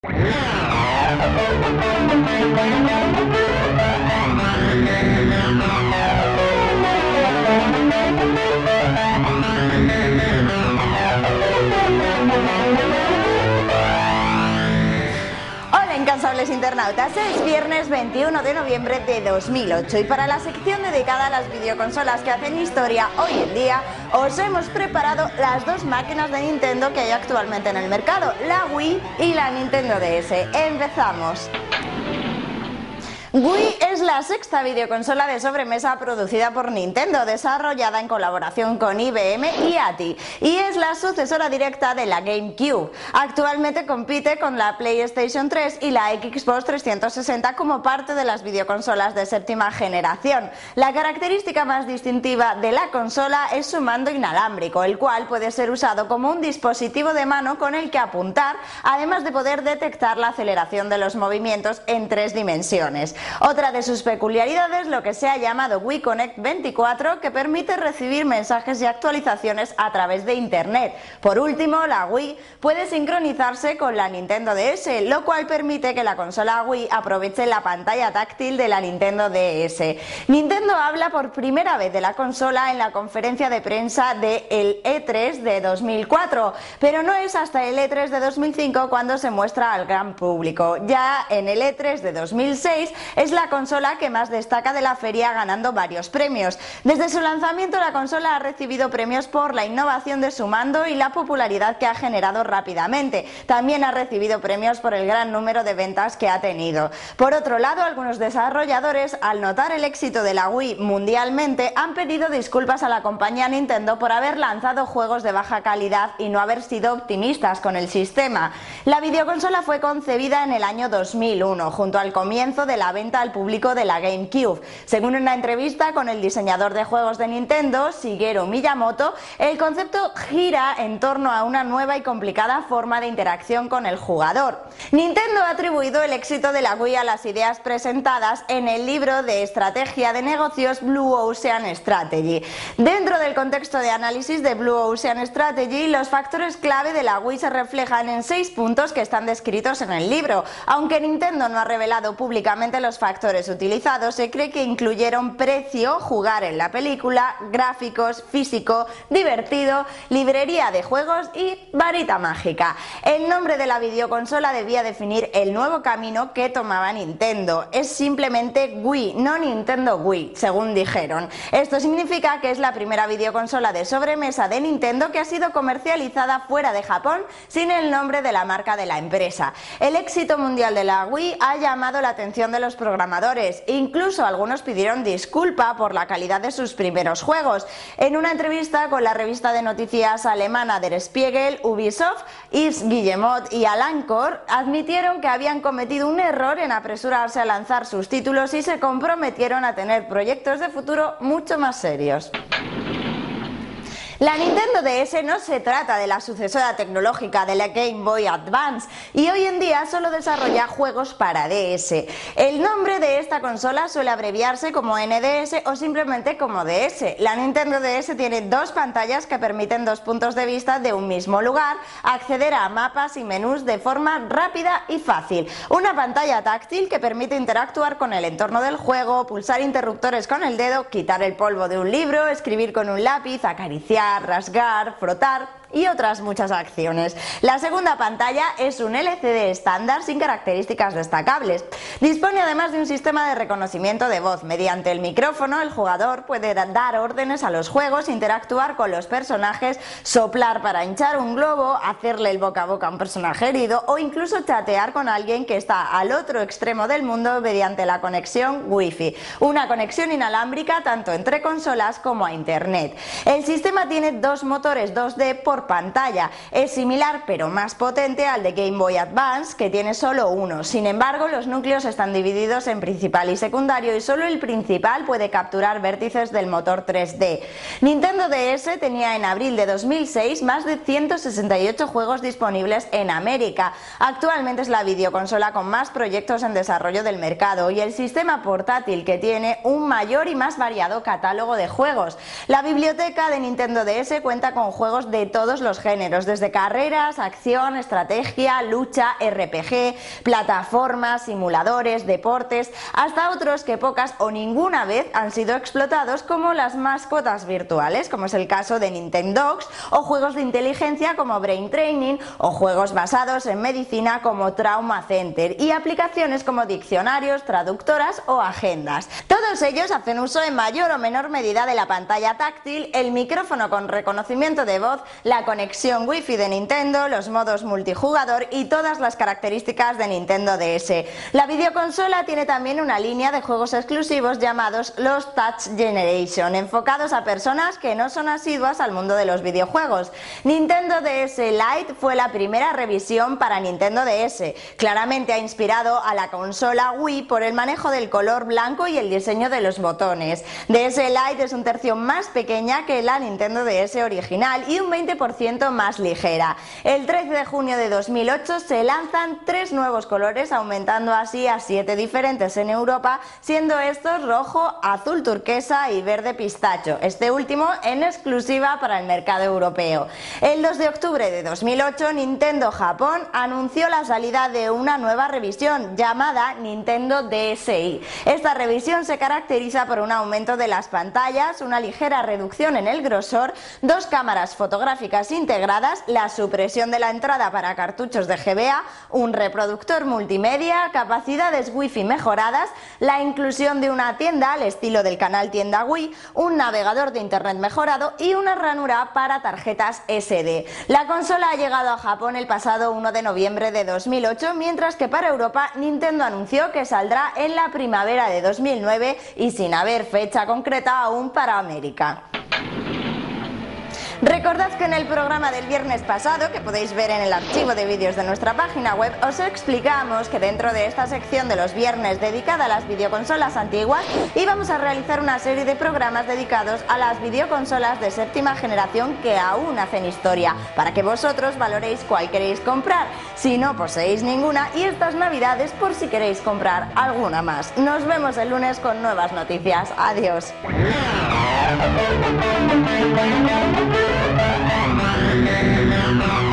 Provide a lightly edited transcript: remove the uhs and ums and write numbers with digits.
Hola incansables internautas, es viernes 21 de noviembre de 2008 y para la sección dedicada a las videoconsolas que hacen historia hoy en día os hemos preparado las dos máquinas de Nintendo que hay actualmente en el mercado, la Wii y la Nintendo DS. ¡Empezamos! Wii es la sexta videoconsola de sobremesa producida por Nintendo, desarrollada en colaboración con IBM y ATI, y es la sucesora directa de la GameCube. Actualmente compite con la PlayStation 3 y la Xbox 360 como parte de las videoconsolas de séptima generación. La característica más distintiva de la consola es su mando inalámbrico, el cual puede ser usado como un dispositivo de mano con el que apuntar, además de poder detectar la aceleración de los movimientos en 3 dimensiones. Otra de sus peculiaridades, lo que se ha llamado Wii Connect 24, que permite recibir mensajes y actualizaciones a través de internet. Por último, la Wii puede sincronizarse con la Nintendo DS, lo cual permite que la consola Wii aproveche la pantalla táctil de la Nintendo DS. Nintendo habla por primera vez de la consola en la conferencia de prensa del E3 de 2004, pero no es hasta el E3 de 2005 cuando se muestra al gran público. Ya en el E3 de 2006 es la consola que más destaca de la feria, ganando varios premios. Desde su lanzamiento, la consola ha recibido premios por la innovación de su mando y la popularidad que ha generado rápidamente. También ha recibido premios por el gran número de ventas que ha tenido. Por otro lado, algunos desarrolladores, al notar el éxito de la Wii mundialmente, han pedido disculpas a la compañía Nintendo por haber lanzado juegos de baja calidad y no haber sido optimistas con el sistema. La videoconsola fue concebida en el año 2001, junto al comienzo de la venta al público de la GameCube. Según una entrevista con el diseñador de juegos de Nintendo, Shigeru Miyamoto, el concepto gira en torno a una nueva y complicada forma de interacción con el jugador. Nintendo ha atribuido el éxito de la Wii a las ideas presentadas en el libro de estrategia de negocios Blue Ocean Strategy. Dentro del contexto de análisis de Blue Ocean Strategy, los factores clave de la Wii se reflejan en 6 puntos que están descritos en el libro. Aunque Nintendo no ha revelado públicamente los factores utilizados, se cree que incluyeron precio, jugar en la película, gráficos, físico, divertido, librería de juegos y varita mágica. El nombre de la videoconsola debía definir el nuevo camino que tomaba Nintendo. Es simplemente Wii, no Nintendo Wii, según dijeron. Esto significa que es la primera videoconsola de sobremesa de Nintendo que ha sido comercializada fuera de Japón sin el nombre de la marca de la empresa. El éxito mundial de la Wii ha llamado la atención de los programadores, incluso algunos pidieron disculpa por la calidad de sus primeros juegos. En una entrevista con la revista de noticias alemana Der Spiegel, Ubisoft, Yves Guillemot y Alan Kor admitieron que habían cometido un error en apresurarse a lanzar sus títulos y se comprometieron a tener proyectos de futuro mucho más serios. La Nintendo DS no se trata de la sucesora tecnológica de la Game Boy Advance y hoy en día solo desarrolla juegos para DS. El nombre de esta consola suele abreviarse como NDS o simplemente como DS. La Nintendo DS tiene 2 pantallas que permiten 2 puntos de vista de un mismo lugar, acceder a mapas y menús de forma rápida y fácil. Una pantalla táctil que permite interactuar con el entorno del juego, pulsar interruptores con el dedo, quitar el polvo de un libro, escribir con un lápiz, acariciar, rasgar, frotar y otras muchas acciones. La segunda pantalla es un LCD estándar sin características destacables. Dispone además de un sistema de reconocimiento de voz. Mediante el micrófono, el jugador puede dar órdenes a los juegos, interactuar con los personajes, soplar para hinchar un globo, hacerle el boca a boca a un personaje herido o incluso chatear con alguien que está al otro extremo del mundo mediante la conexión Wi-Fi. Una conexión inalámbrica tanto entre consolas como a internet. El sistema tiene 2 motores 2D por pantalla. Es similar pero más potente al de Game Boy Advance, que tiene solo uno. Sin embargo, los núcleos están divididos en principal y secundario y solo el principal puede capturar vértices del motor 3D. Nintendo DS tenía en abril de 2006 más de 168 juegos disponibles en América. Actualmente es la videoconsola con más proyectos en desarrollo del mercado y el sistema portátil que tiene un mayor y más variado catálogo de juegos. La biblioteca de Nintendo DS cuenta con juegos de todo todos los géneros, desde carreras, acción, estrategia, lucha, RPG, plataformas, simuladores, deportes, hasta otros que pocas o ninguna vez han sido explotados, como las mascotas virtuales, como es el caso de Nintendogs, o juegos de inteligencia como Brain Training, o juegos basados en medicina como Trauma Center, y aplicaciones como diccionarios, traductoras o agendas. Todos ellos hacen uso en mayor o menor medida de la pantalla táctil, el micrófono con reconocimiento de voz, la conexión Wi-Fi de Nintendo, los modos multijugador y todas las características de Nintendo DS. La videoconsola tiene también una línea de juegos exclusivos llamados los Touch Generation, enfocados a personas que no son asiduas al mundo de los videojuegos. Nintendo DS Lite fue la primera revisión para Nintendo DS. Claramente ha inspirado a la consola Wii por el manejo del color blanco y el diseño de los botones. DS Lite es un tercio más pequeña que la Nintendo DS original y un 20% más ligera. El 13 de junio de 2008 se lanzan 3 nuevos colores, aumentando así a 7 diferentes en Europa, siendo estos rojo, azul turquesa y verde pistacho, este último en exclusiva para el mercado europeo. El 2 de octubre de 2008 Nintendo Japón anunció la salida de una nueva revisión llamada Nintendo DSi. Esta revisión se caracteriza por un aumento de las pantallas, una ligera reducción en el grosor, 2 cámaras fotográficas integradas, la supresión de la entrada para cartuchos de GBA, un reproductor multimedia, capacidades Wi-Fi mejoradas, la inclusión de una tienda al estilo del canal Tienda Wii, un navegador de internet mejorado y una ranura para tarjetas SD. La consola ha llegado a Japón el pasado 1 de noviembre de 2008, mientras que para Europa Nintendo anunció que saldrá en la primavera de 2009 y sin haber fecha concreta aún para América. Recordad que en el programa del viernes pasado, que podéis ver en el archivo de vídeos de nuestra página web, os explicamos que dentro de esta sección de los viernes dedicada a las videoconsolas antiguas, íbamos a realizar una serie de programas dedicados a las videoconsolas de séptima generación que aún hacen historia, para que vosotros valoréis cuál queréis comprar, si no poseéis ninguna, y estas navidades por si queréis comprar alguna más. Nos vemos el lunes con nuevas noticias. Adiós. Thank you.